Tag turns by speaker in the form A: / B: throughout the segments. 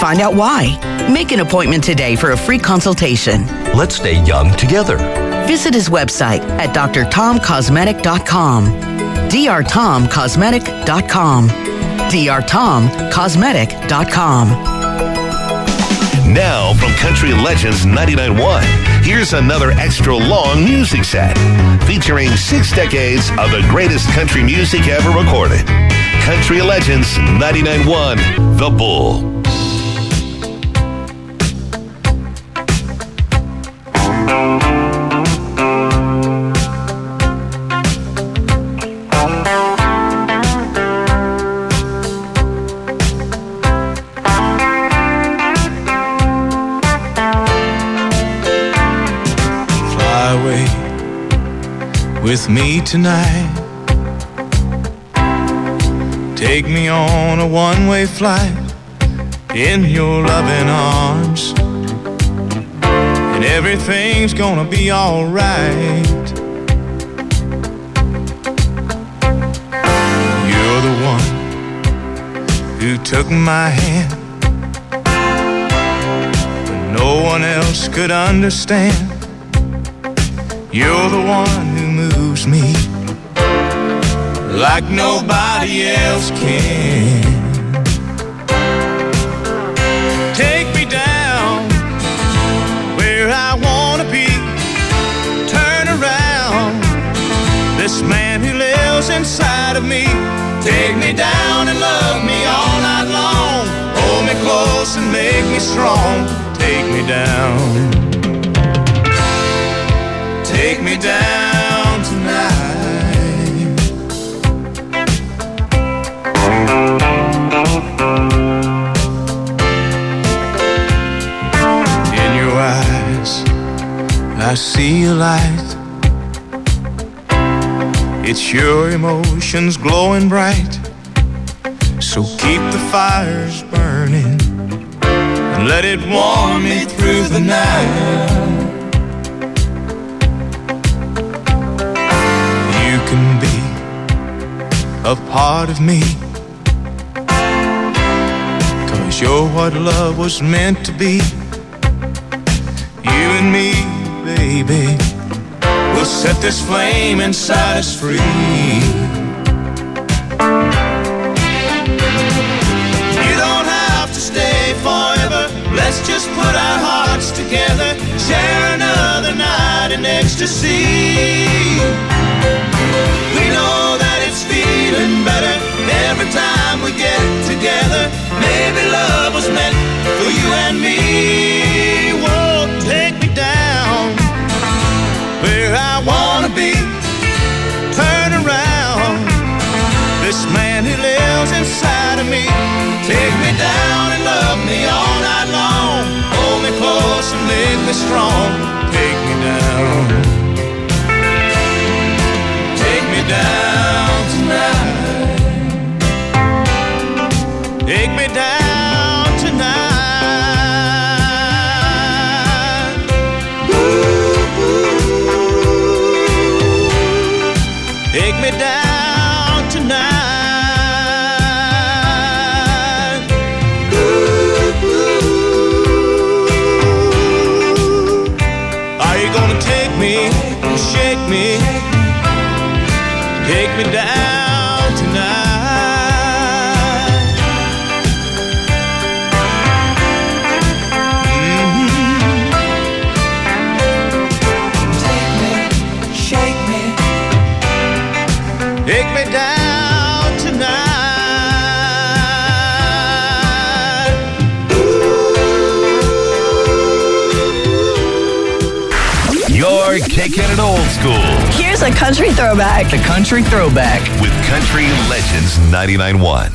A: Find out why. Make an appointment today for a free consultation.
B: Let's stay young together.
A: Visit his website at drtomcosmetic.com. drtomcosmetic.com. drtomcosmetic.com.
C: Now from Country Legends 99.1, here's another extra long music set featuring 6 decades of the greatest country music ever recorded. Country Legends 99.1, The Bull.
D: With me tonight, take me on a one-way flight in your loving arms, and everything's gonna be all right. You're the one who took my hand when no one else could understand. You're the one who moves me like nobody else can. Take me down where I wanna be. Turn around this man who lives inside of me. Take me down and love me all night long. Hold me close and make me strong. Take me down. Take me down tonight. In your eyes, I see a light. It's your emotions glowing bright. So keep the fires burning and let it warm me through the night. Can be a part of me, 'cause you're what love was meant to be. You and me, baby, will set this flame inside us free. You don't have to stay forever. Let's just put our hearts together. Share another night in ecstasy. We know that it's feeling better every time we get together. Maybe love was meant for you and me. Whoa, take me down where I wanna be. Turn around this man who lives inside of me. Take me down and love me all night long. Hold me close and make me strong. Take me down. Take me down tonight. Take me down tonight. Ooh, take me down tonight. Ooh. Are you gonna take me, shake me? Take me down tonight.
E: Take me, shake me.
D: Take me down tonight.
C: You're kicking it old school.
F: Here's a country throwback.
B: The Country Throwback.
C: With Country Legends 99.1.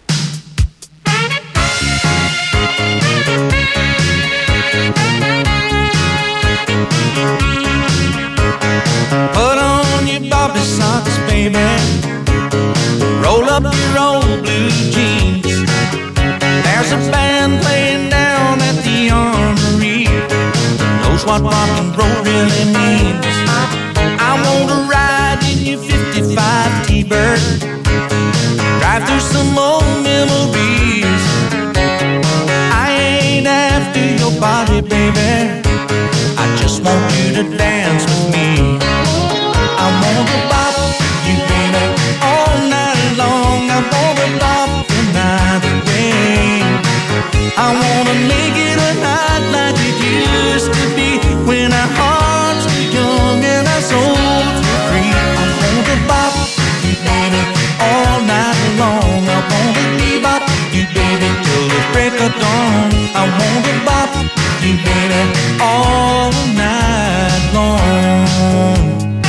D: Put on your bobby socks, baby. Roll up your old blue jeans. There's a band playing down at the Armory. Knows what rock and roll really means. I want to ride in your 55 T-Bird. Drive through some old memories. I body, baby. I just want you to dance with me. I wanna bop you, baby, all night long. I wanna bop the night away. I wanna make it a night like it used to be, when our hearts were young and our souls were free. I wanna bop you, baby, all night long. I wanna bebop you, baby, till the break of dawn. I wanna bop you, baby, all night long.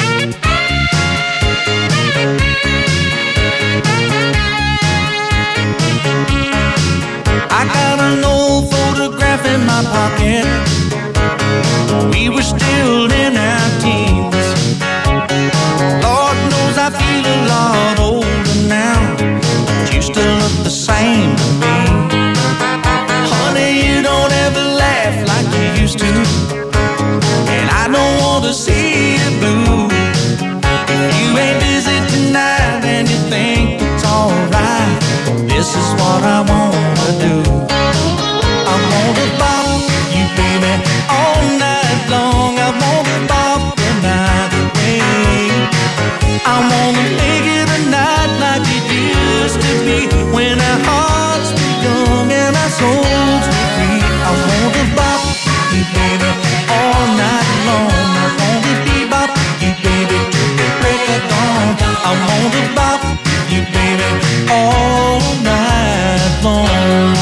D: I got an old photograph in my pocket. We were still in our teens. Lord knows I feel a lot older now, but you still look the same to me. Honey, you don't ever laugh like you used to, and I don't want to see you blue. If you ain't busy tonight and you think it's alright, this is what I wanna do. I wanna bop you, baby, all night long. I wanna bop the night away. I wanna make it a night like it used to be, when our hearts were young and our souls were free. I wanna bop you, baby, all night long. I wanna bebop you, baby, till the break of dawn. I wanna bop you, baby, all night long.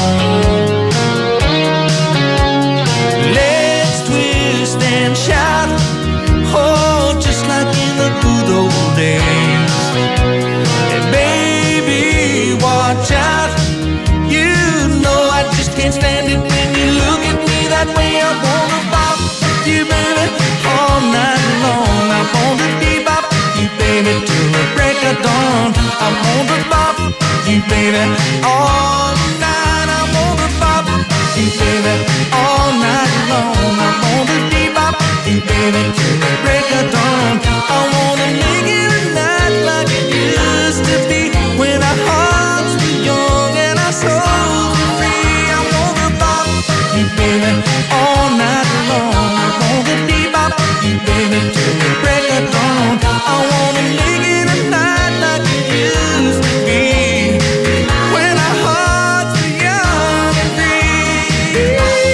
D: Let's twist and shout, oh, just like in the good old days. And baby, watch out, you know I just can't stand it when you look at me that way. I wanna bop you, baby, all night long. I wanna bebop you, baby, till the break of dawn. I wanna bop you, baby, all night. I wanna bop you, baby, all night long. I wanna bebop you, baby, till the break of dawn. I wanna make it a night like it used to be, when our hearts were young and our souls were free. I wanna bop you, baby, all night long. I wanna bebop you, baby, till the break of dawn. I wanna make it a night like it used to be, when our hearts were young and free.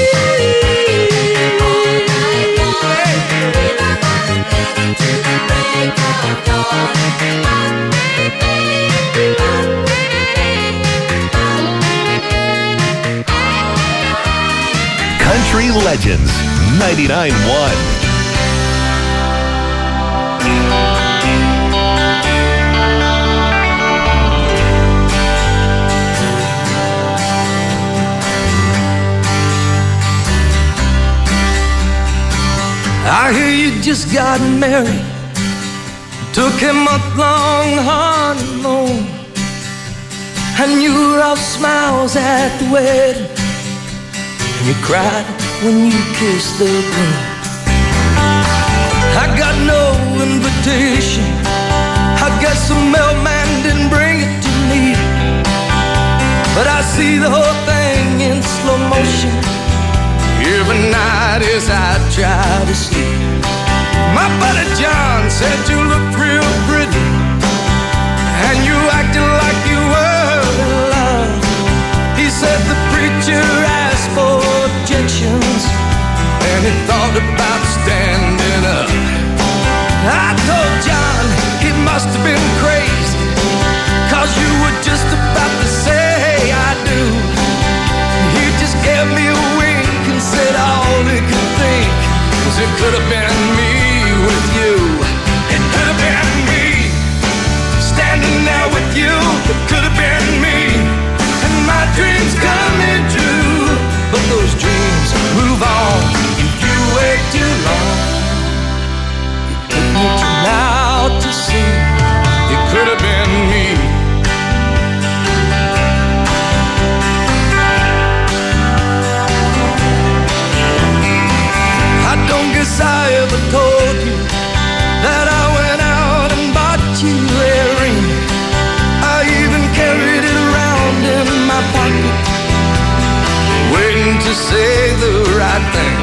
C: Country Legends 99.1.
E: I hear you just got married, took a month-long honeymoon, and you were all smiles at the wedding, and you cried when you kissed the groom. I got no invitation, I guess the mailman didn't bring it to me, but I see the whole thing in slow motion every night as I try to sleep. My buddy John said you looked real pretty, and you acted like you were in love. He said the preacher asked for objections, and he thought about standing up. I told John he must have been crazy, 'cause you were just about to say I do. He just gave me a wink and said all he could think was it could have been me with you. It could have been me standing there with you. It could have been me, and my dreams coming true. But those dreams move on if you wait too long. It took me till now to see it could have been me. I don't guess I ever say the right thing.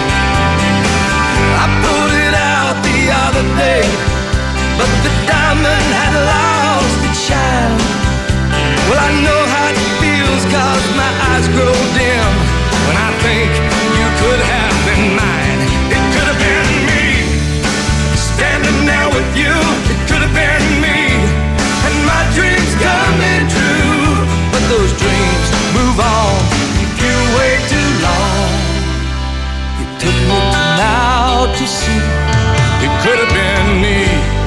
E: I put it out the other day, but the diamond had lost its shine. Well, I know how it feels, 'cause my eyes grow dim when I think you could have been mine. It could have been me, standing there with you. It could have been me, and my dreams coming true. But those dreams move on if you wait too long. It took me now to see it could have been me.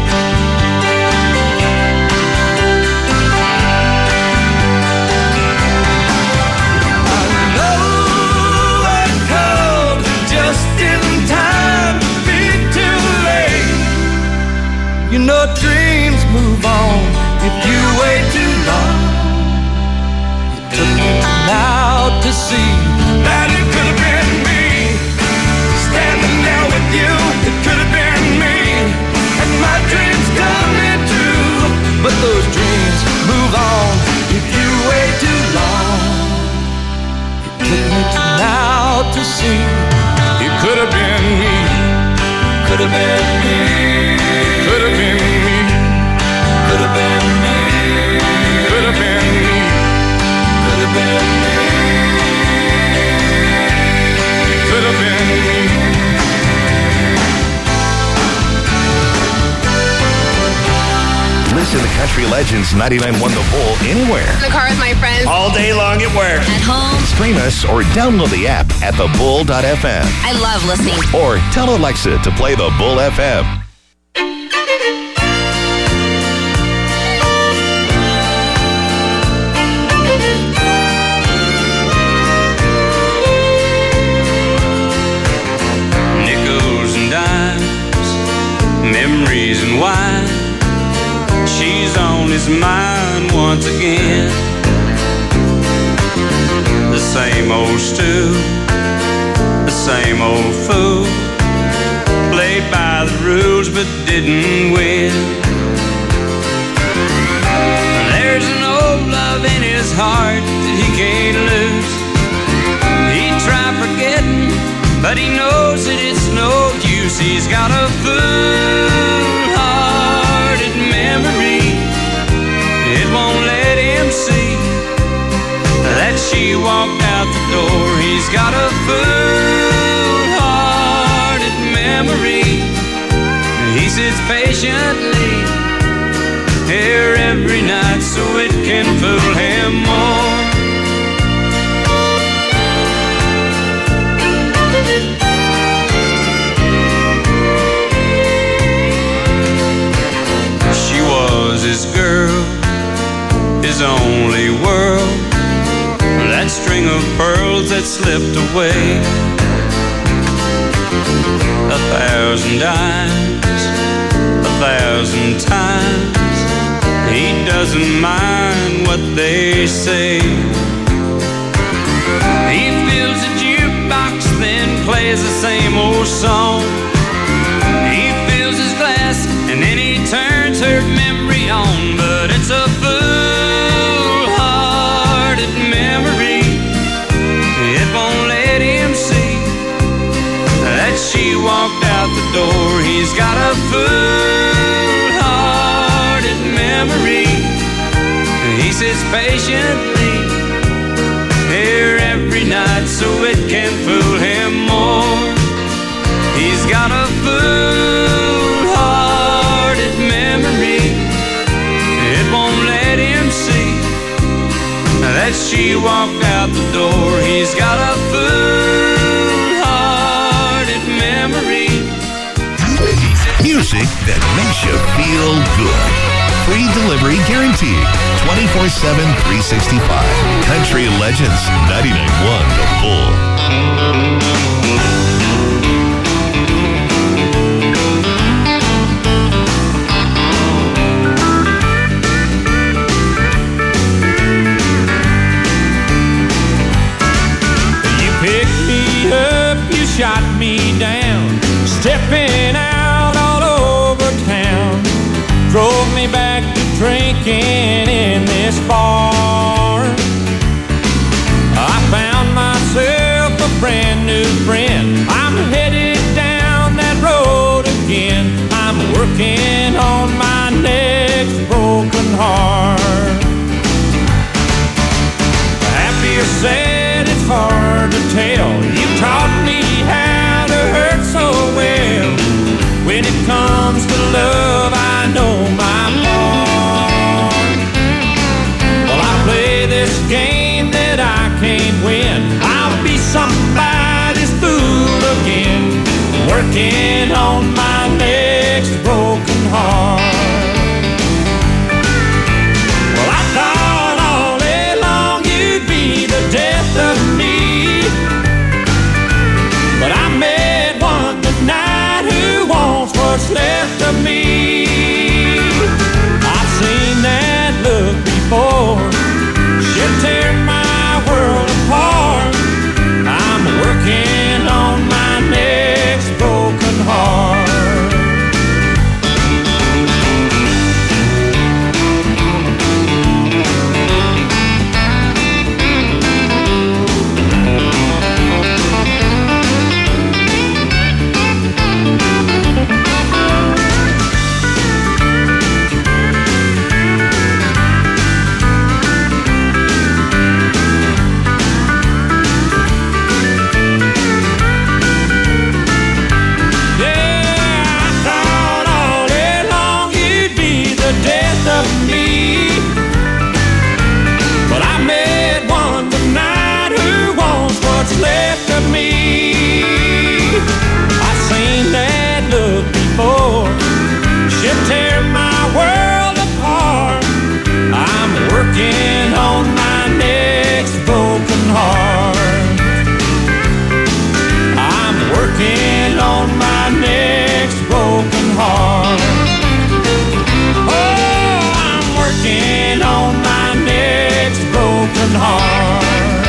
E: You know dreams move on if you wait too long. It took me now to see that it could have been me, standing there with you. It could have been me, and my dreams coming true. But those dreams move on if you wait too long. It took me now to see it could have been me, could have been me. Could have been me, could have been me, could have been me, could have been me, could have been me.
C: Listen to Country Legends 99.1 The Bull anywhere.
G: In the car with my friends.
C: All day long at work.
G: At home.
C: Stream us or download the app at thebull.fm.
G: I love listening.
C: Or tell Alexa to play The Bull FM.
H: Nickels and dimes, memories and wine. She's on his mind once again. The same old stew, the same old fool. Played by the rules but didn't win. There's an old love in his heart that he can't lose. He tried forgetting, but he knows that it's no use. He's got a full-hearted memory. It won't let him see that she walked out the door. He's got a full-hearted memory. He sits patiently here every night so it can fool him more. She was his girl, his only world. That string of pearls that slipped away. 1,000 dimes, 1,000 times. He doesn't mind what they say. He fills a jukebox, then plays the same old song. He fills his glass, and then he turns her memory on. But it's a full-hearted memory. It won't let him see that she walked out the door. He's got a full-hearted memory. He sits patiently here every night so it can fool him more. He's got a full-hearted memory. It won't let him see that she walked out the door. He's got a full-hearted memory.
C: Music that makes you feel good. Free delivery guaranteed. 24/7, 365. Country Legends 99.1 The Bull.
I: You picked me up, you shot me down, stepping out all over town. Drove me back to drinking in this bar. I found myself a brand new friend. I'm headed down that road again. I'm working on my next broken heart. Happy or sad, it's hard to tell. You taught me how to hurt so well. When it comes to love, I know my part. Well, I play this game that I can't win. I'll be somebody's fool again, working on my next broken heart. Well, I thought all day long you'd be the death of me, but I met one tonight who wants what's left of me. I've seen that look before. She'll tear my world apart. I'm working on my next broken heart. Left of me. I've seen that look before. She'll tear my world apart. I'm working on my next broken heart. I'm working on my next broken heart. Oh, I'm working on my next broken heart.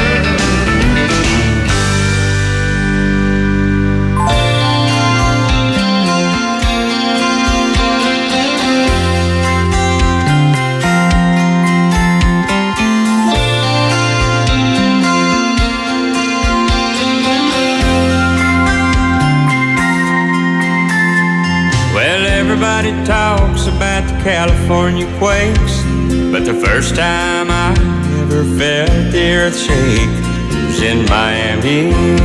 I: Everybody talks about the California quakes, but the first time I ever felt the earth shake was in Miami.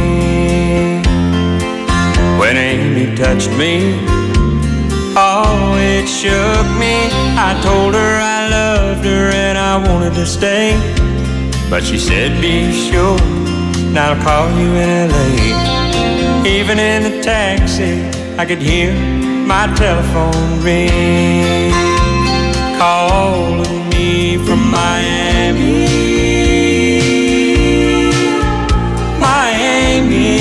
I: When Amy touched me, oh, it shook me. I told her I loved her and I wanted to stay, but she said, be sure, and I'll call you in LA. Even in the taxi, I could hear my telephone ring, calling me from Miami. Miami,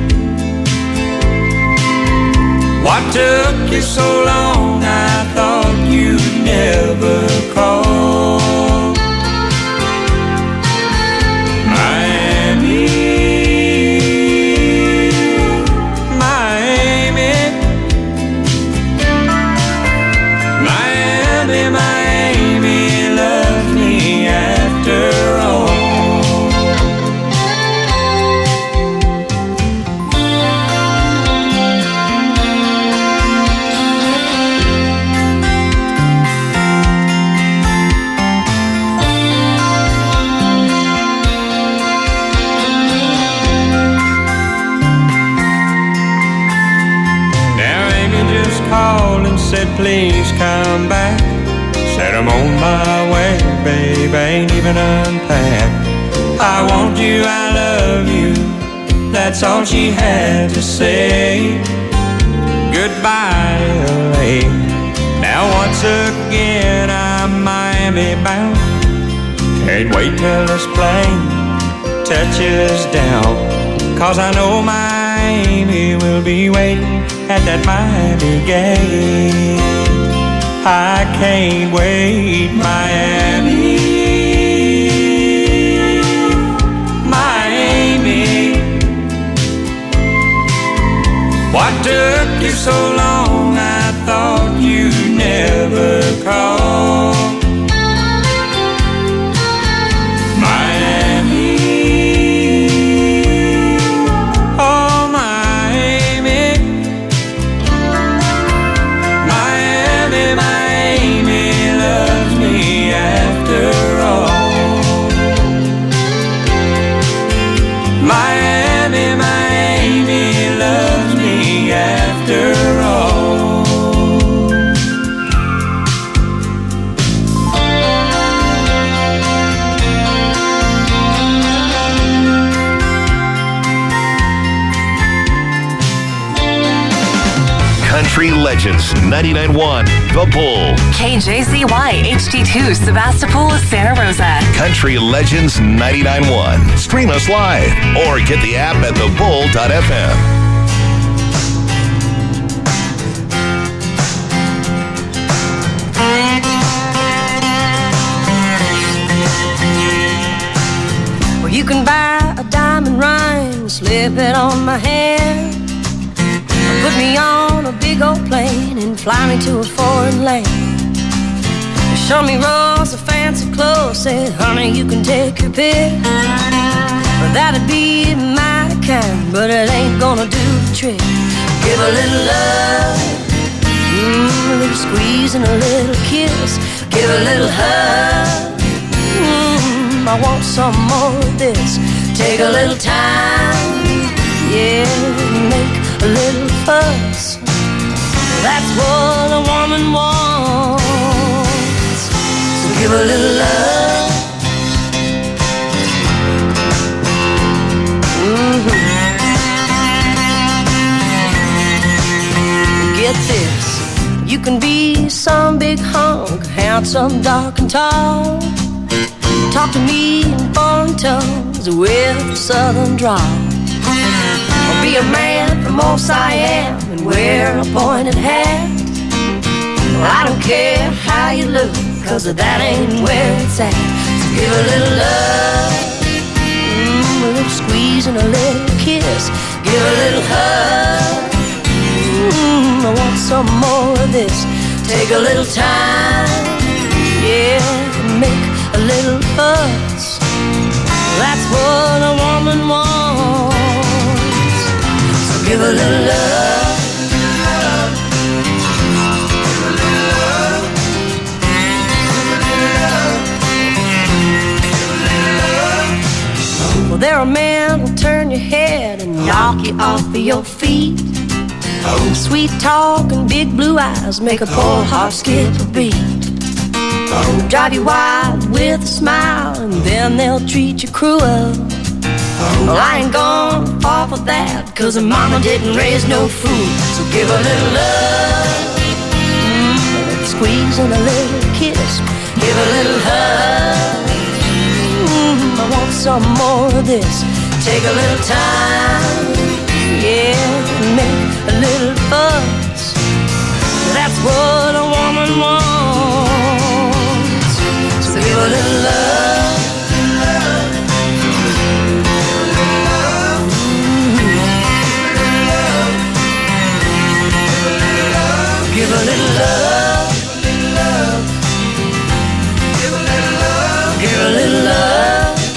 I: what took you so long? I thought you'd never call. Said please come back. Said I'm on my way, babe, ain't even unpacked. I want you, I love you, that's all she had to say. Goodbye, LA. Now once again I'm Miami bound. Can't wait till this plane touches down, 'cause I know Miami will be waiting at that Miami gate. I can't wait, Miami. Miami, what took you so long? I thought you'd never call. Miami,
C: Country Legends 99.1 The Bull.
G: KJZY HD2 Sebastopol, Santa Rosa.
C: Country Legends 99.1. Stream us live or get the app at thebull.fm.
J: You can buy a diamond ring, slip it on my hand, put me on a big old plane and fly me to a foreign land. Show me rolls of fancy clothes, say, honey, you can take your pick. Well, that'd be mighty kind, but it ain't gonna do the trick. Give a little love, a little squeeze and a little kiss. Give a little hug, I want some more of this. Take a little time, yeah, make a little fuss. That's what a woman wants. So give a little love. Get this, you can be some big hunk, handsome, dark and tall. Talk to me in foreign tongues with a southern drawl. Or be a man from old Siam and wear a pointed hat. Well, I don't care how you look, cause that ain't where it's at. So give a little love, a little squeeze and a little kiss. Give a little hug, I want some more of this. Take a little time, yeah, make a little fuss. That's what a woman wants. So give a little love. Give a little love. Well, there are men who'll turn your head and knock you off of your feet. Sweet talk and big blue eyes make a poor heart skip a beat. Drive you wild with a smile, and then they'll treat you cruel. Well, I ain't gonna fall for that, cause her mama didn't raise no fool. So give a little love, a little squeeze and a little kiss. Give a little hug, I want some more of this. Take a little time, yeah, make a little fuss. That's what a woman wants. So give a little love, give a little love, give a little love, give a little love.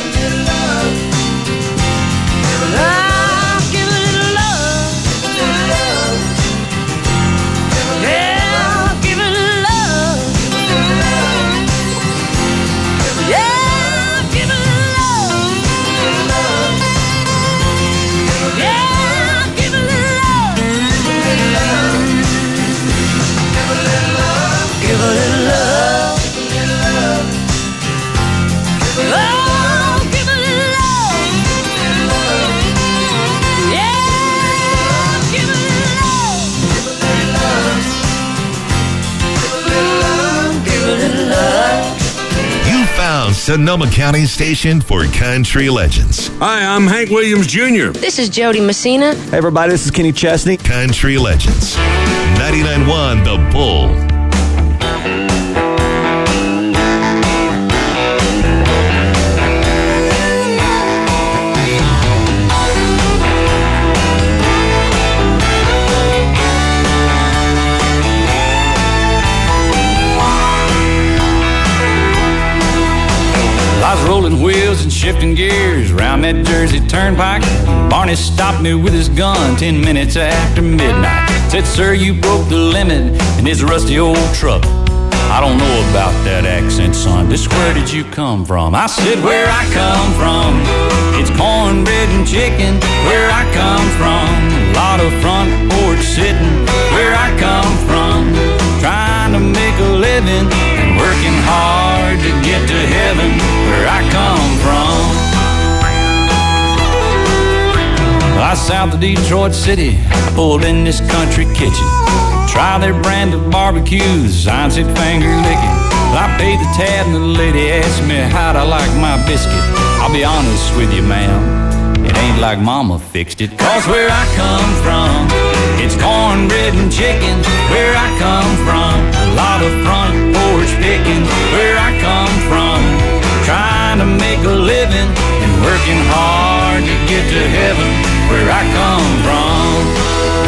C: Sonoma County station for Country Legends.
K: Hi, I'm Hank Williams Jr.
J: This is Jody Messina.
L: Hey everybody, this is Kenny Chesney.
C: Country Legends 99.1 The Bull.
H: I was rolling wheels and shifting gears around that Jersey Turnpike. Barney stopped me with his gun 10 minutes after midnight. Said, sir, you broke the limit in this rusty old truck. I don't know about that accent, son. Just where did you come from? I said, where I come from, it's cornbread and chicken. Where I come from, a lot of front porch sitting. Where I come from, trying to make a living and working hard to get to heaven. Where I come from, I Fly south to Detroit City, pulled in this country kitchen. Try their brand of barbecues, sign said finger licking. I paid the tab and the lady asked me how'd I like my biscuit. I'll be honest with you, ma'am, it ain't like mama fixed it. Cause where I come from, it's cornbread and chicken. Where I come from, a lot of front porch picking. Where I come from, trying to make a living and working hard to get to heaven. Where I come from.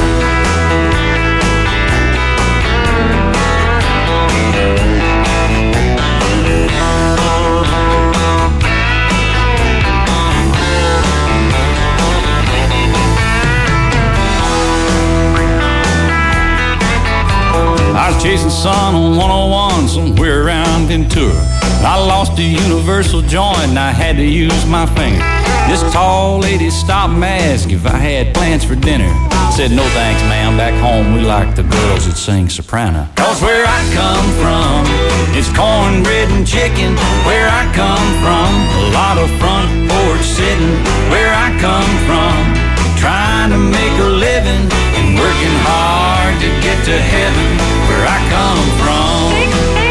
H: I was chasing sun on 101 somewhere around Ventura. I lost a universal joint and I had to use my finger. This tall lady stopped and asked if I had plans for dinner. Said, no thanks, ma'am, back home we like the girls that sing soprano. Cause where I come from, it's cornbread and chicken. Where I come from, a lot of front porch sitting. Where I come from, trying to make a living and working hard to get to heaven. Where I come from.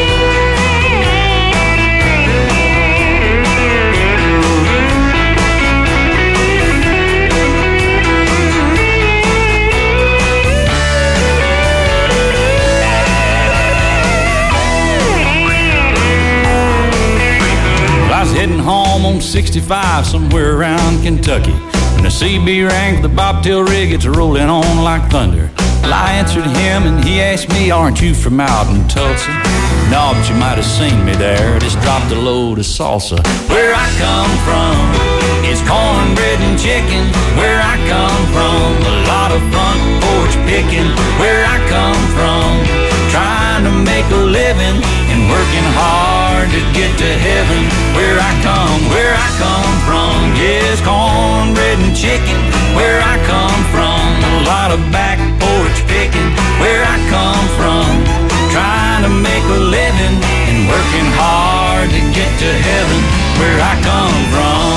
H: I was heading home on 65 somewhere around Kentucky. When the CB rang for the bobtail rig, it's rolling on like thunder. Well, I answered him and he asked me, aren't you from out in Tulsa? No, but you might have seen me there. Just dropped a load of salsa. Where I come from, it's cornbread and chicken. Where I come from, a lot of front porch picking. Where I come from, trying to make a living and working hard to get to heaven. Where I come from, yes, cornbread and chicken. Where I come from, a lot of back porch picking. Where I come from, trying to make a living and working hard to get to heaven. Where I come from,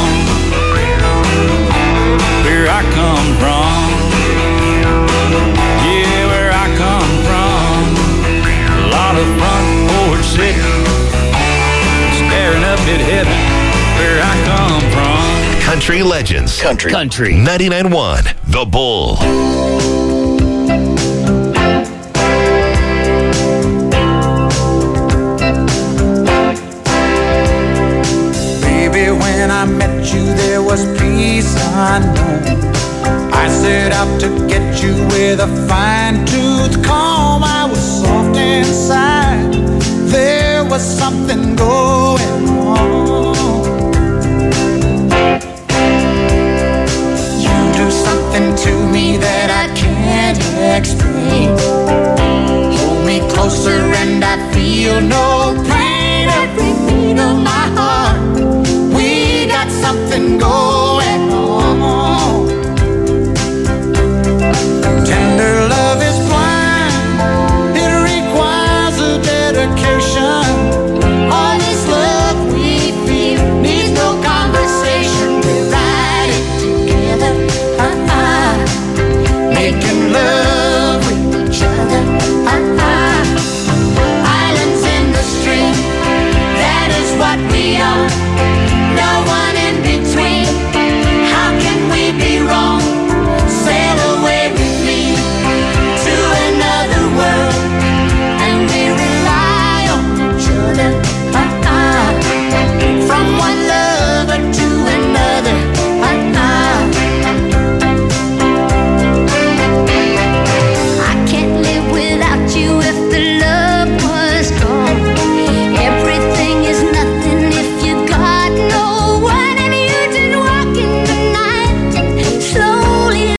H: where I come from, yeah, where I come from, a lot of front porch sitting, staring up at heaven. Where I come from.
C: Country Legends. Country 99.1 The Bull.
L: Baby, when I met you, there was peace unknown. I set out to get you with a fine-tooth comb. I was soft inside. There was something going on. You do something to me that I can't explain. Hold me closer and I feel no pain. Every beat of my heart, we got something going.